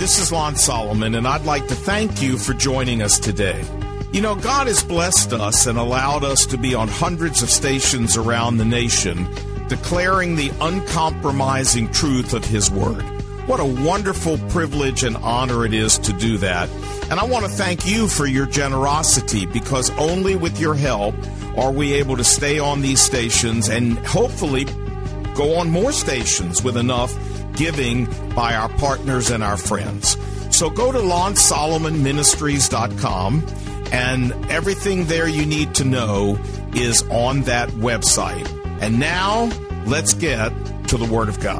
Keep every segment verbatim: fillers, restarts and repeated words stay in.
This is Lon Solomon, and I'd like to thank you for joining us today. You know, God has blessed us and allowed us to be on hundreds of stations around the nation, declaring the uncompromising truth of His Word. What a wonderful privilege and honor it is to do that. And I want to thank you for your generosity, because only with your help are we able to stay on these stations and hopefully go on more stations with enough giving by our partners and our friends. So go to lon solomon ministries dot com, and everything there you need to know is on that website. And now, let's get to the Word of God.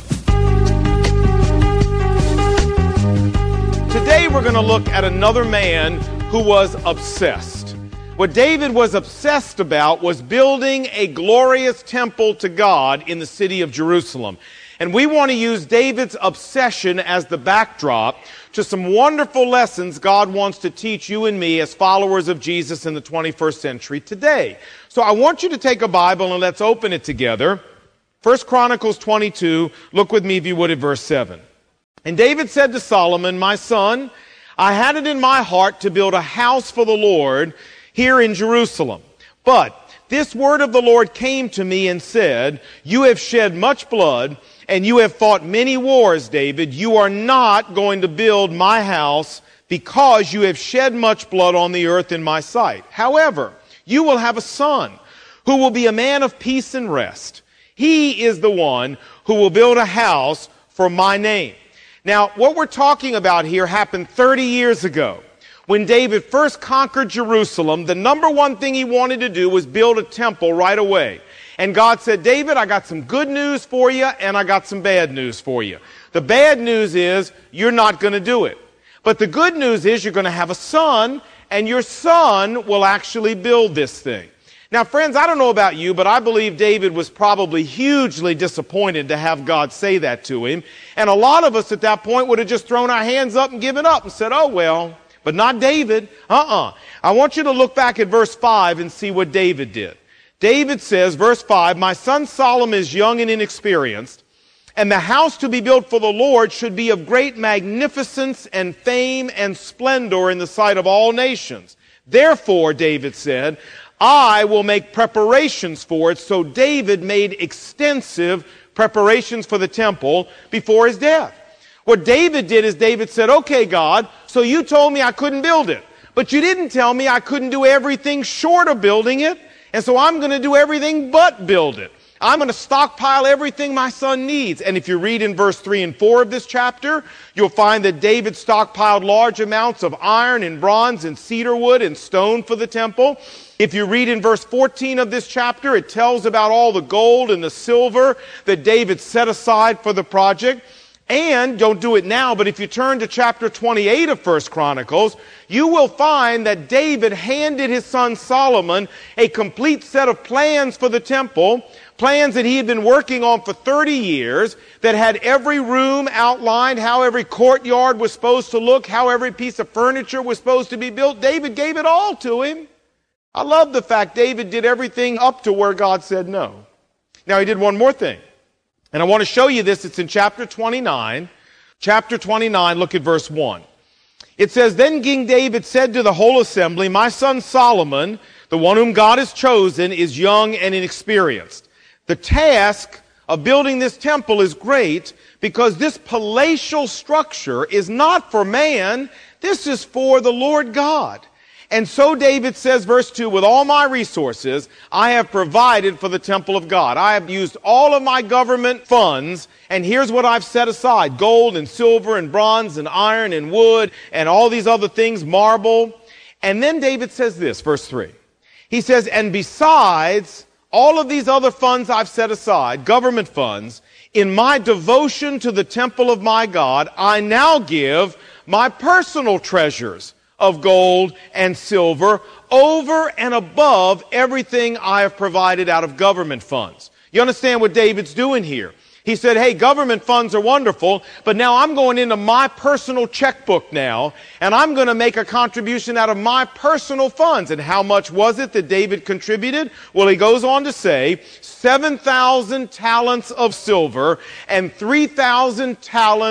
Today we're going to look at another man who was obsessed. What David was obsessed about was building a glorious temple to God in the city of Jerusalem. And we want to use David's obsession as the backdrop to some wonderful lessons God wants to teach you and me as followers of Jesus in the twenty-first century today. So I want you to take a Bible and let's open it together. First Chronicles twenty-two, look with me if you would at verse seven. And David said to Solomon, "My son, I had it in my heart to build a house for the Lord here in Jerusalem. But this word of the Lord came to me and said, you have shed much blood, and you have fought many wars, David. You are not going to build my house because you have shed much blood on the earth in my sight. However, you will have a son who will be a man of peace and rest. He is the one who will build a house for my name." Now, what we're talking about here happened thirty years ago. When David first conquered Jerusalem, the number one thing he wanted to do was build a temple right away. And God said, "David, I got some good news for you, and I got some bad news for you. The bad news is you're not going to do it. But the good news is you're going to have a son, and your son will actually build this thing." Now, friends, I don't know about you, but I believe David was probably hugely disappointed to have God say that to him. And a lot of us at that point would have just thrown our hands up and given up and said, "Oh, well," but not David. Uh-uh. I want you to look back at verse five and see what David did. David says, verse five, "My son Solomon is young and inexperienced, and the house to be built for the Lord should be of great magnificence and fame and splendor in the sight of all nations. Therefore," David said, "I will make preparations for it." So David made extensive preparations for the temple before his death. What David did is David said, "Okay, God, so you told me I couldn't build it, but you didn't tell me I couldn't do everything short of building it, and so I'm going to do everything but build it. I'm going to stockpile everything my son needs." And if you read in verse three and four of this chapter, you'll find that David stockpiled large amounts of iron and bronze and cedar wood and stone for the temple. If you read in verse fourteen of this chapter, it tells about all the gold and the silver that David set aside for the project. And, don't do it now, but if you turn to chapter twenty-eight of First Chronicles, you will find that David handed his son Solomon a complete set of plans for the temple, plans that he had been working on for thirty years, that had every room outlined, how every courtyard was supposed to look, how every piece of furniture was supposed to be built. David gave it all to him. I love the fact David did everything up to where God said no. Now, he did one more thing. And I want to show you this. It's in chapter twenty-nine. Chapter twenty-nine, look at verse one. It says, "Then King David said to the whole assembly, my son Solomon, the one whom God has chosen, is young and inexperienced. The task of building this temple is great because this palatial structure is not for man. This is for the Lord God. And so David says, verse two, with all my resources, I have provided for the temple of God. I have used all of my government funds, and here's what I've set aside. Gold and silver and bronze and iron and wood and all these other things, marble. And then David says this, verse three. He says, and besides all of these other funds I've set aside, government funds, in my devotion to the temple of my God, I now give my personal treasures of gold and silver over and above everything I have provided out of government funds. You understand what David's doing here? He said, hey, government funds are wonderful, but now I'm going into my personal checkbook now, and I'm going to make a contribution out of my personal funds. And how much was it that David contributed? Well, he goes on to say, seven thousand talents of silver and three thousand talents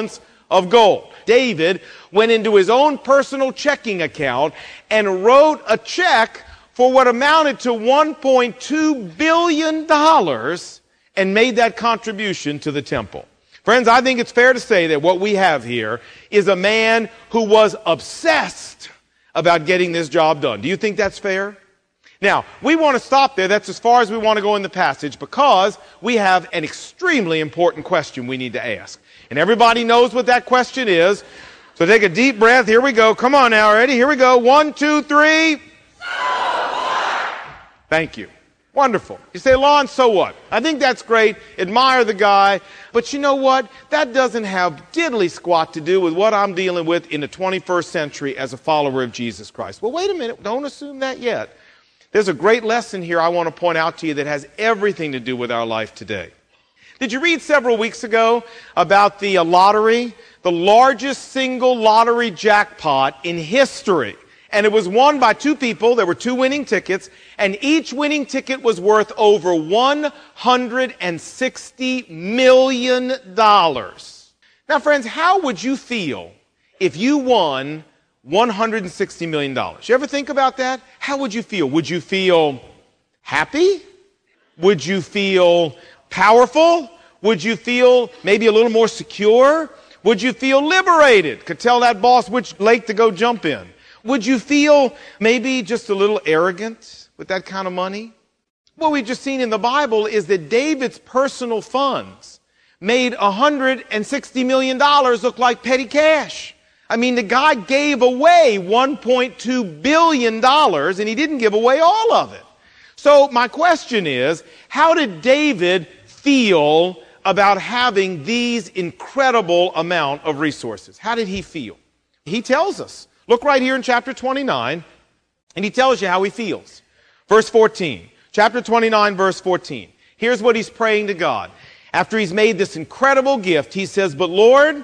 of gold. David went into his own personal checking account and wrote a check for what amounted to one point two billion dollars and made that contribution to the temple. Friends, I think it's fair to say that what we have here is a man who was obsessed about getting this job done. Do you think that's fair? Now, we want to stop there. That's as far as we want to go in the passage because we have an extremely important question we need to ask. And everybody knows what that question is. So take a deep breath. Here we go. Come on now. Ready? Here we go. One, two, three. Thank you. Wonderful. You say, Lon, so what? I think that's great. Admire the guy. But you know what? That doesn't have diddly squat to do with what I'm dealing with in the twenty-first century as a follower of Jesus Christ. Well, wait a minute. Don't assume that yet. There's a great lesson here I want to point out to you that has everything to do with our life today. Did you read several weeks ago about the uh, lottery? The largest single lottery jackpot in history. And it was won by two people. There were two winning tickets. And each winning ticket was worth over one hundred sixty million dollars. Now, friends, how would you feel if you won one hundred sixty million dollars? You ever think about that? How would you feel? Would you feel happy? Would you feel powerful? Would you feel maybe a little more secure? Would you feel liberated? Could tell that boss which lake to go jump in. Would you feel maybe just a little arrogant with that kind of money? What we've just seen in the Bible is that David's personal funds made one hundred sixty million dollars look like petty cash. I mean, the guy gave away one point two billion dollars, and he didn't give away all of it. So my question is, how did David feel about having these incredible amount of resources? How did he feel? He tells us. Look right here in chapter twenty-nine, and he tells you how he feels. Verse fourteen. Chapter twenty-nine, verse fourteen. Here's what he's praying to God. After he's made this incredible gift, he says, "But Lord,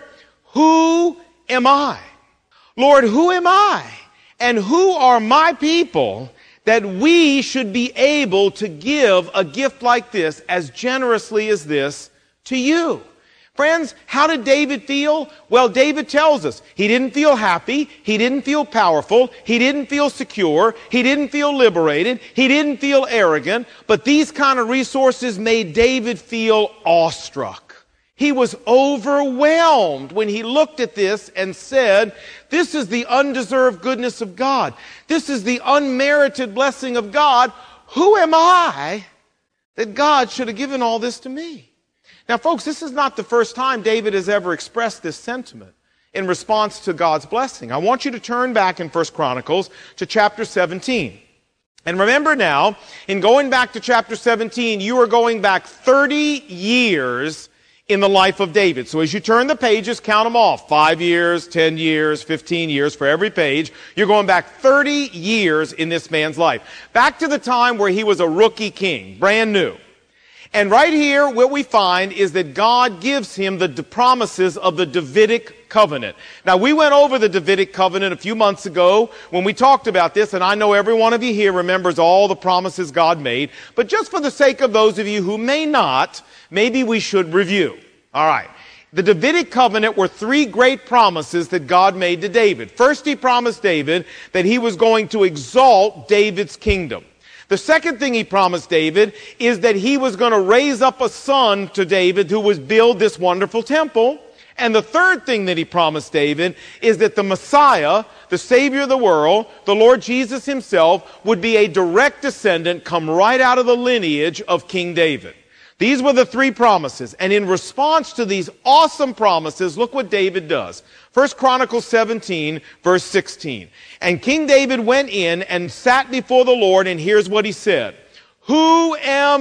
who am I? Lord, who am I? And who are my people that we should be able to give a gift like this, as generously as this, to you?" Friends, how did David feel? Well, David tells us he didn't feel happy, he didn't feel powerful, he didn't feel secure, he didn't feel liberated, he didn't feel arrogant, but these kind of resources made David feel awestruck. He was overwhelmed when he looked at this and said, this is the undeserved goodness of God. This is the unmerited blessing of God. Who am I that God should have given all this to me? Now, folks, this is not the first time David has ever expressed this sentiment in response to God's blessing. I want you to turn back in First Chronicles to chapter seventeen. And remember now, in going back to chapter seventeen, you are going back thirty years in the life of David. So as you turn the pages, count them off. Five years, ten years, fifteen years for every page. You're going back thirty years in this man's life. Back to the time where he was a rookie king, brand new. And right here, what we find is that God gives him the promises of the Davidic covenant. Now, we went over the Davidic covenant a few months ago when we talked about this, and I know every one of you here remembers all the promises God made. But just for the sake of those of you who may not, maybe we should review. All right. The Davidic covenant were three great promises that God made to David. First, he promised David that he was going to exalt David's kingdom. The second thing he promised David is that he was going to raise up a son to David who would build this wonderful temple. And the third thing that he promised David is that the Messiah, the Savior of the world, the Lord Jesus himself, would be a direct descendant, come right out of the lineage of King David. These were the three promises. And in response to these awesome promises, look what David does. First Chronicles seventeen, verse sixteen. And King David went in and sat before the Lord, and here's what he said. Who am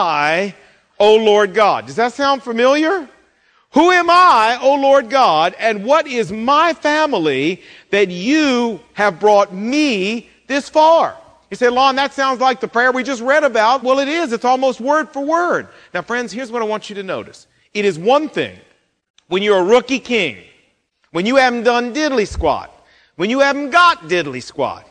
I, O Lord God? Does that sound familiar? Who am I, O Lord God, and what is my family that you have brought me this far? You say, Lon, that sounds like the prayer we just read about. Well, it is. It's almost word for word. Now, friends, here's what I want you to notice. It is one thing when you're a rookie king, when you haven't done diddly squat, when you haven't got diddly squat.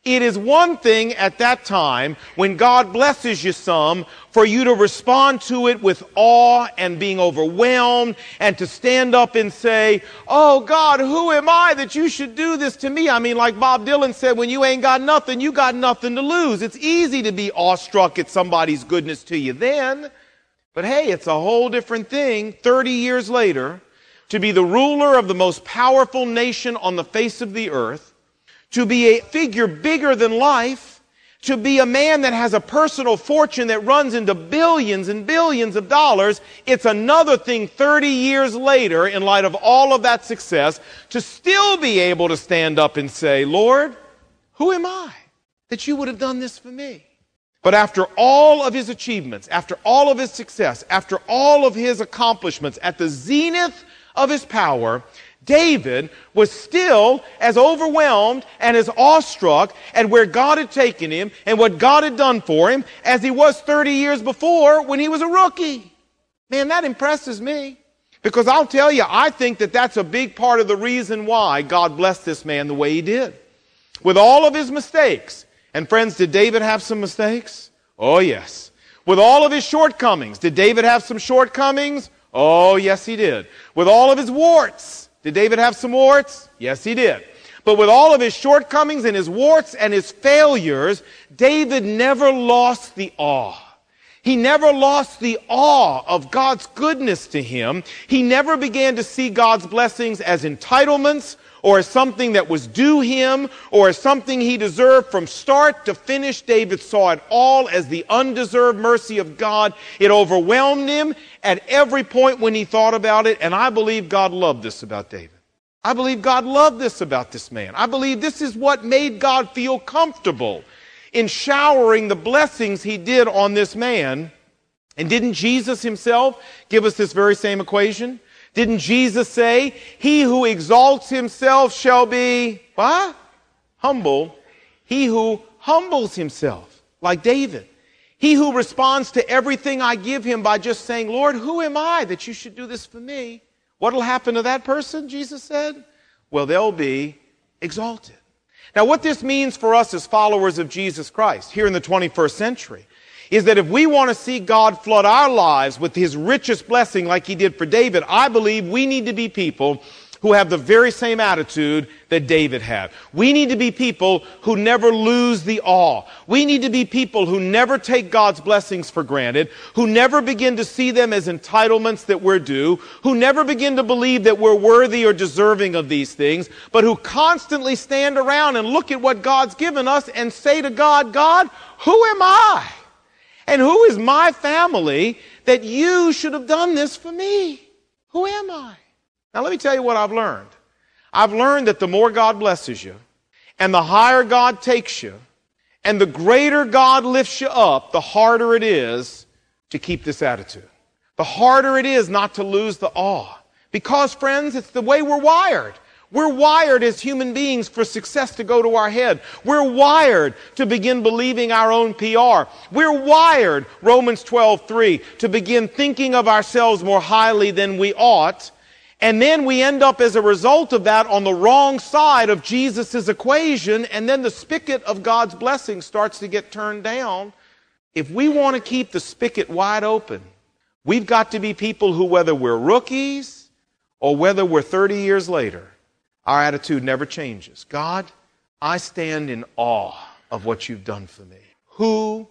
It is one thing at that time, when God blesses you some, for you to respond to it with awe and being overwhelmed, and to stand up and say, oh God, who am I that you should do this to me? I mean, like Bob Dylan said, when you ain't got nothing, you got nothing to lose. It's easy to be awestruck at somebody's goodness to you then. But hey, it's a whole different thing, thirty years later, to be the ruler of the most powerful nation on the face of the earth, to be a figure bigger than life, to be a man that has a personal fortune that runs into billions and billions of dollars. It's another thing thirty years later, in light of all of that success, to still be able to stand up and say, Lord, who am I that you would have done this for me? But after all of his achievements, after all of his success, after all of his accomplishments, at the zenith of his power, David was still as overwhelmed and as awestruck at where God had taken him and what God had done for him as he was thirty years before when he was a rookie. Man, that impresses me. Because I'll tell you, I think that that's a big part of the reason why God blessed this man the way he did. With all of his mistakes. And friends, did David have some mistakes? Oh, yes. With all of his shortcomings. Did David have some shortcomings? Oh, yes, he did. With all of his warts. Did David have some warts? Yes, he did. But with all of his shortcomings and his warts and his failures, David never lost the awe. He never lost the awe of God's goodness to him. He never began to see God's blessings as entitlements or as something that was due him or as something he deserved. From start to finish, David saw it all as the undeserved mercy of God. It overwhelmed him at every point when he thought about it, and I believe God loved this about David. I believe God loved this about this man. I believe this is what made God feel comfortable in showering the blessings he did on this man. And didn't Jesus himself give us this very same equation? Didn't Jesus say, he who exalts himself shall be, what? Humble. He who humbles himself, like David. He who responds to everything I give him by just saying, Lord, who am I that you should do this for me? What'll happen to that person, Jesus said? Well, they'll be exalted. Now, what this means for us as followers of Jesus Christ here in the twenty-first century is that if we want to see God flood our lives with his richest blessing like he did for David, I believe we need to be people who have the very same attitude that David had. We need to be people who never lose the awe. We need to be people who never take God's blessings for granted, who never begin to see them as entitlements that we're due, who never begin to believe that we're worthy or deserving of these things, but who constantly stand around and look at what God's given us and say to God, God, who am I? And who is my family that you should have done this for me? Who am I? Now let me tell you what I've learned. I've learned that the more God blesses you, and the higher God takes you, and the greater God lifts you up, the harder it is to keep this attitude. The harder it is not to lose the awe. Because, friends, it's the way we're wired. We're wired as human beings for success to go to our head. We're wired to begin believing our own P R. We're wired, Romans twelve three, to begin thinking of ourselves more highly than we ought. And then we end up as a result of that on the wrong side of Jesus' equation, and then the spigot of God's blessing starts to get turned down. If we want to keep the spigot wide open, we've got to be people who, whether we're rookies or whether we're thirty years later, our attitude never changes. God, I stand in awe of what you've done for me. Who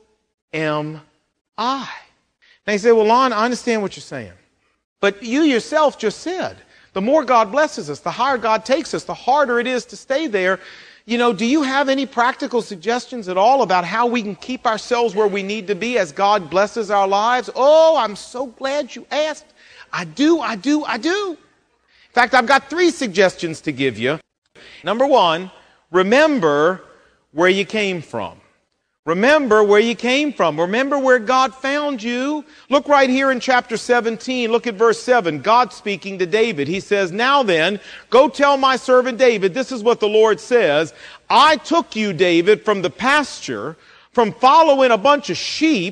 am I? Now you say, well, Lon, I understand what you're saying. But you yourself just said, the more God blesses us, the higher God takes us, the harder it is to stay there. You know, do you have any practical suggestions at all about how we can keep ourselves where we need to be as God blesses our lives? Oh, I'm so glad you asked. I do, I do, I do. In fact, I've got three suggestions to give you. Number one, remember where you came from. Remember where you came from. Remember where God found you. Look right here in chapter seventeen. Look at verse seven. God speaking to David. He says, now then, go tell my servant David, this is what the Lord says. I took you, David, from the pasture, from following a bunch of sheep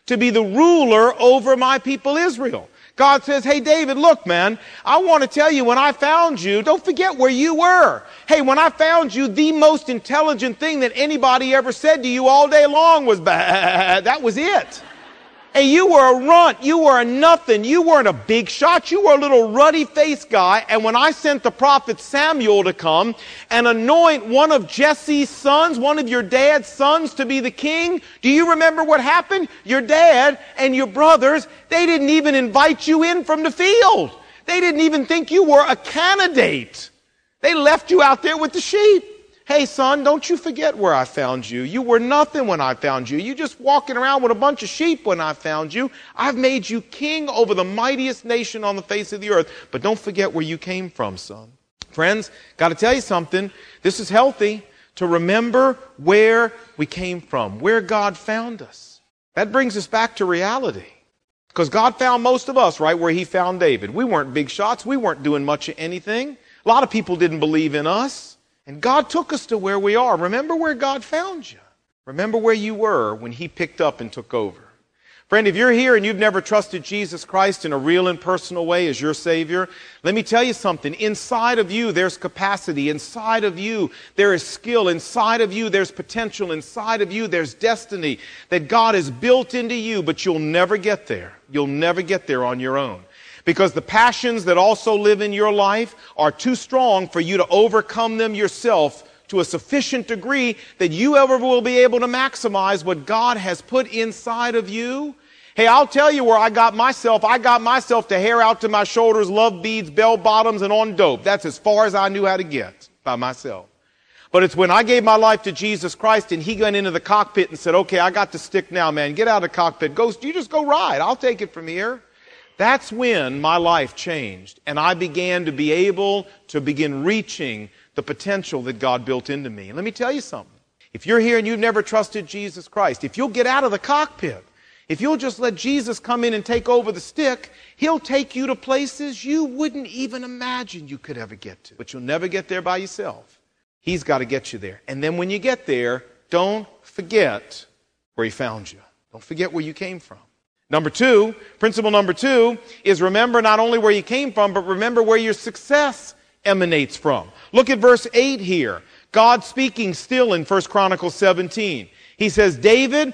to be the ruler over my people Israel. God says, hey, David, look, man, I want to tell you when I found you, don't forget where you were. Hey, when I found you, the most intelligent thing that anybody ever said to you all day long was, bah. That was it. Hey, you were a runt. You were a nothing. You weren't a big shot. You were a little ruddy-faced guy. And when I sent the prophet Samuel to come and anoint one of Jesse's sons, one of your dad's sons to be the king, do you remember what happened? Your dad and your brothers, they didn't even invite you in from the field. They didn't even think you were a candidate. They left you out there with the sheep. Hey, son, don't you forget where I found you. You were nothing when I found you. You just walking around with a bunch of sheep when I found you. I've made you king over the mightiest nation on the face of the earth. But don't forget where you came from, son. Friends, got to tell you something. This is healthy to remember where we came from, where God found us. That brings us back to reality. Because God found most of us right where he found David. We weren't big shots. We weren't doing much of anything. A lot of people didn't believe in us. And God took us to where we are. Remember where God found you. Remember where you were when he picked up and took over. Friend, if you're here and you've never trusted Jesus Christ in a real and personal way as your Savior, let me tell you something. Inside of you, there's capacity. Inside of you, there is skill. Inside of you, there's potential. Inside of you, there's destiny that God has built into you, but you'll never get there. You'll never get there on your own. Because the passions that also live in your life are too strong for you to overcome them yourself to a sufficient degree that you ever will be able to maximize what God has put inside of you. Hey, I'll tell you where I got myself. I got myself to hair out to my shoulders, love beads, bell bottoms, and on dope. That's as far as I knew how to get by myself. But it's when I gave my life to Jesus Christ and he went into the cockpit and said, okay, I got the stick now, man. Get out of the cockpit. Go, you just go ride. I'll take it from here. That's when my life changed, and I began to be able to begin reaching the potential that God built into me. And let me tell you something. If you're here and you've never trusted Jesus Christ, if you'll get out of the cockpit, if you'll just let Jesus come in and take over the stick, he'll take you to places you wouldn't even imagine you could ever get to. But you'll never get there by yourself. He's got to get you there. And then when you get there, don't forget where he found you. Don't forget where you came from. Number two, principle number two is remember not only where you came from, but remember where your success emanates from. Look at verse eight here. God speaking still in First Chronicles seventeen. He says, David,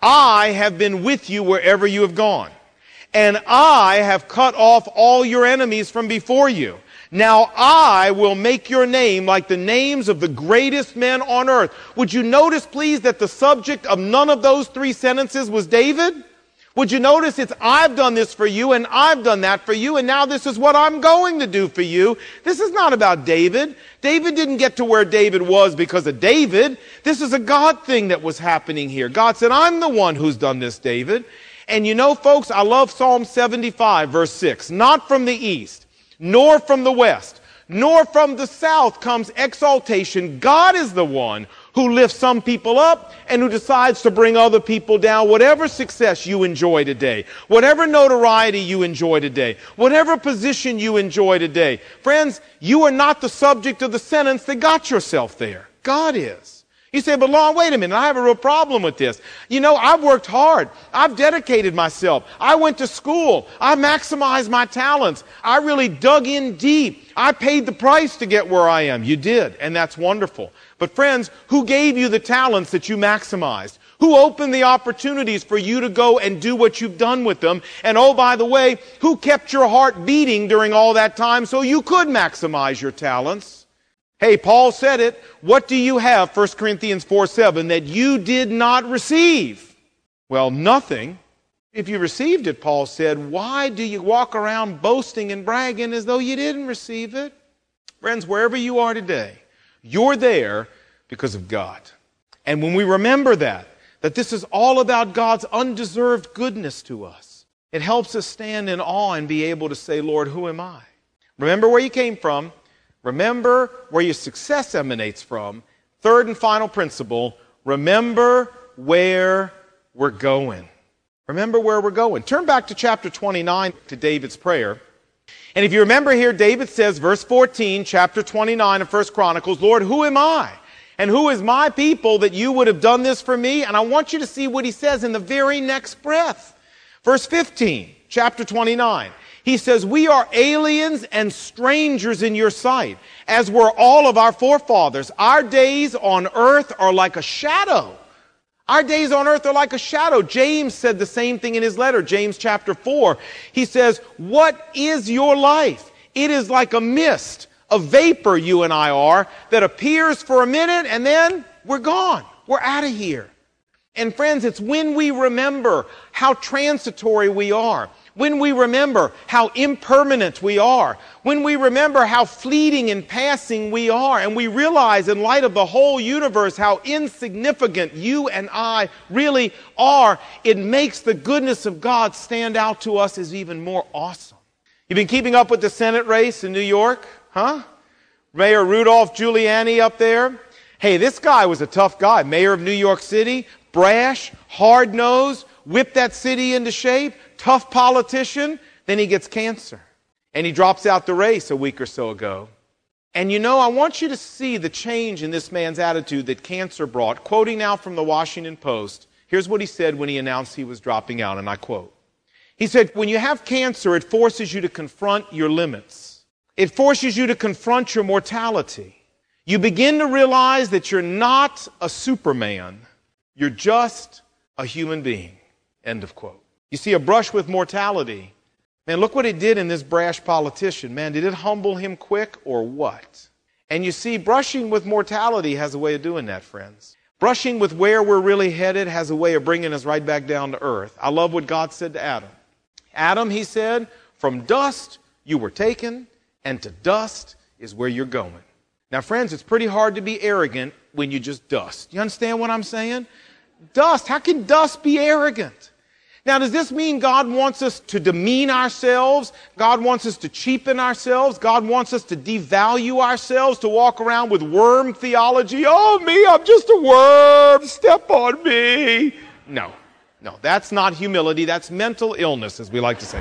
I have been with you wherever you have gone, and I have cut off all your enemies from before you. Now I will make your name like the names of the greatest men on earth. Would you notice, please, that the subject of none of those three sentences was David? Would you notice it's I've done this for you and I've done that for you and now this is what I'm going to do for you. This is not about David. David didn't get to where David was because of David. This is a God thing that was happening here. God said, I'm the one who's done this, David. And you know, folks, I love Psalm seventy-five, verse six. Not from the east, nor from the west, nor from the south comes exaltation. God is the one who lifts some people up and who decides to bring other people down. Whatever success you enjoy today, whatever notoriety you enjoy today, whatever position you enjoy today, friends, you are not the subject of the sentence that got yourself there. God is. You say, but Lon, wait a minute, I have a real problem with this. You know, I've worked hard. I've dedicated myself. I went to school. I maximized my talents. I really dug in deep. I paid the price to get where I am. You did, and that's wonderful. But friends, who gave you the talents that you maximized? Who opened the opportunities for you to go and do what you've done with them? And oh, by the way, who kept your heart beating during all that time so you could maximize your talents? Hey, Paul said it. What do you have, First Corinthians four seven, that you did not receive? Well, nothing. If you received it, Paul said, why do you walk around boasting and bragging as though you didn't receive it? Friends, wherever you are today, you're there because of God. And when we remember that, that this is all about God's undeserved goodness to us, it helps us stand in awe and be able to say, Lord, who am I? Remember where you came from. Remember where your success emanates from. Third and final principle, remember where we're going. Remember where we're going. Turn back to chapter twenty-nine, to David's prayer. And if you remember here, David says, verse fourteen, chapter twenty-nine of First Chronicles, Lord, who am I? And who is my people that you would have done this for me? And I want you to see what he says in the very next breath. Verse fifteen, chapter twenty-nine. He says, we are aliens and strangers in your sight, as were all of our forefathers. Our days on earth are like a shadow. Our days on earth are like a shadow. James said the same thing in his letter, James chapter four. He says, what is your life? It is like a mist, a vapor, you and I are, that appears for a minute and then we're gone. We're out of here. And friends, it's when we remember how transitory we are, when we remember how impermanent we are, when we remember how fleeting and passing we are, and we realize in light of the whole universe how insignificant you and I really are, it makes the goodness of God stand out to us as even more awesome. You've been keeping up with the Senate race in New York, huh? Mayor Rudolph Giuliani up there. Hey, this guy was a tough guy. Mayor of New York City, brash, hard-nosed, whipped that city into shape, tough politician. Then he gets cancer. And he drops out the race a week or so ago. And you know, I want you to see the change in this man's attitude that cancer brought. Quoting now from the Washington Post, here's what he said when he announced he was dropping out, and I quote. He said, when you have cancer, it forces you to confront your limits. It forces you to confront your mortality. You begin to realize that you're not a Superman. You're just a human being. End of quote. You see, a brush with mortality. Man, look what it did in this brash politician. Man, did it humble him quick or what? And you see, brushing with mortality has a way of doing that, friends. Brushing with where we're really headed has a way of bringing us right back down to earth. I love what God said to Adam. Adam, he said, from dust you were taken, and to dust is where you're going. Now, friends, it's pretty hard to be arrogant when you just dust. You understand what I'm saying? Dust. How can dust be arrogant? Now, does this mean God wants us to demean ourselves? God wants us to cheapen ourselves? God wants us to devalue ourselves, to walk around with worm theology? Oh, me, I'm just a worm. Step on me. No, no, that's not humility. That's mental illness, as we like to say.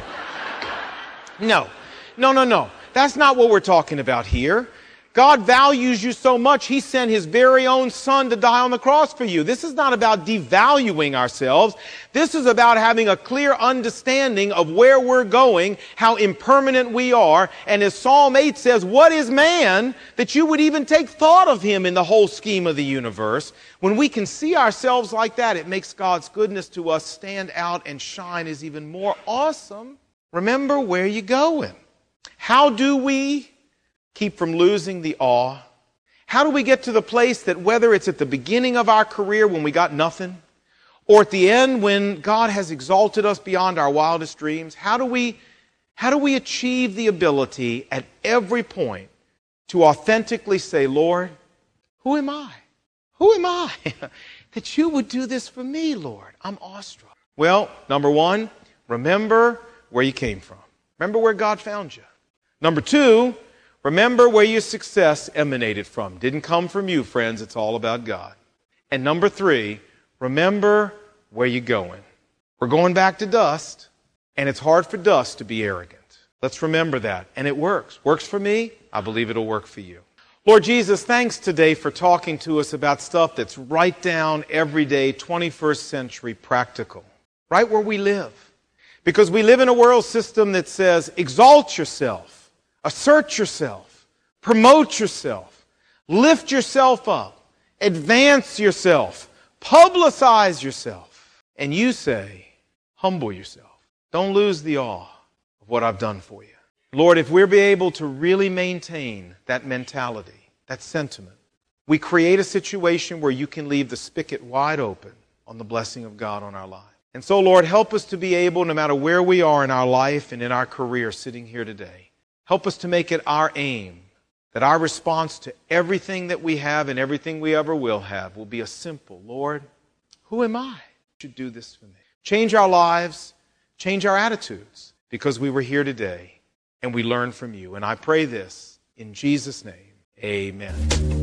No, no, no, no. That's not what we're talking about here. God values you so much, He sent His very own Son to die on the cross for you. This is not about devaluing ourselves. This is about having a clear understanding of where we're going, how impermanent we are. And as Psalm eight says, what is man that you would even take thought of him in the whole scheme of the universe? When we can see ourselves like that, it makes God's goodness to us stand out and shine as even more awesome. Remember where you're going. How do we keep from losing the awe? How do we get to the place that whether it's at the beginning of our career when we got nothing, or at the end when God has exalted us beyond our wildest dreams, how do we, how do we achieve the ability at every point to authentically say, Lord, who am I? Who am I that you would do this for me, Lord? I'm awestruck. Well, number one, remember where you came from. Remember where God found you. Number two, remember where your success emanated from. Didn't come from you, friends. It's all about God. And number three, remember where you're going. We're going back to dust, and it's hard for dust to be arrogant. Let's remember that. And it works. Works for me. I believe it'll work for you. Lord Jesus, thanks today for talking to us about stuff that's right down, everyday, twenty-first century practical. Right where we live. Because we live in a world system that says, exalt yourself. Assert yourself, promote yourself, lift yourself up, advance yourself, publicize yourself. And you say, humble yourself. Don't lose the awe of what I've done for you. Lord, if we're be able to really maintain that mentality, that sentiment, we create a situation where you can leave the spigot wide open on the blessing of God on our lives. And so, Lord, help us to be able, no matter where we are in our life and in our career sitting here today, help us to make it our aim that our response to everything that we have and everything we ever will have will be a simple, Lord, who am I? You should do this for me. Change our lives, change our attitudes, because we were here today and we learned from you. And I pray this in Jesus' name. Amen.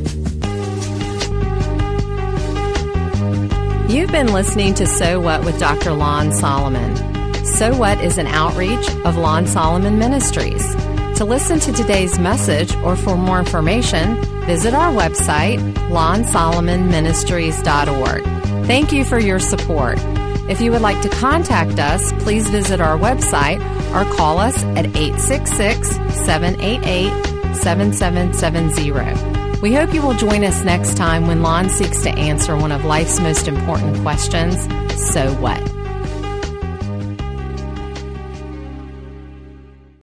You've been listening to So What with Doctor Lon Solomon. So What is an outreach of Lon Solomon Ministries. To listen to today's message or for more information, visit our website, lon solomon ministries dot org. Thank you for your support. If you would like to contact us, please visit our website or call us at eight six six, seven eight eight, seven seven seven zero. We hope you will join us next time when Lon seeks to answer one of life's most important questions, so what?